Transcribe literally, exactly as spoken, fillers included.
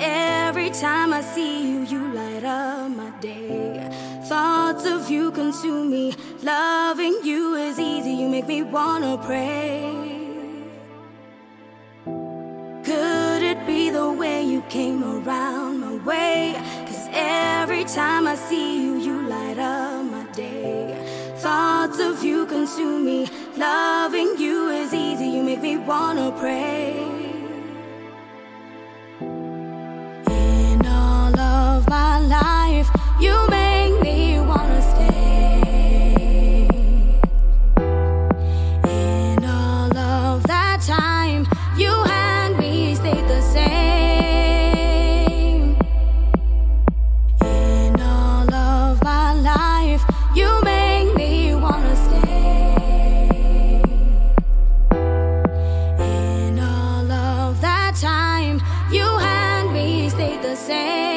every time I see you, you light up my day. Thoughts of you consume me. Loving you is easy, you make me wanna pray. Could it be the way you came around my way? Cause every time I see you, you light up my day. Thoughts of you consume me. Loving you is easy, you make me wanna pray. In all of my life, you make me wanna stay. In all of that time, you and me stayed the same. In all of my life, you make me wanna stay. In all of that time, you and me stayed the same.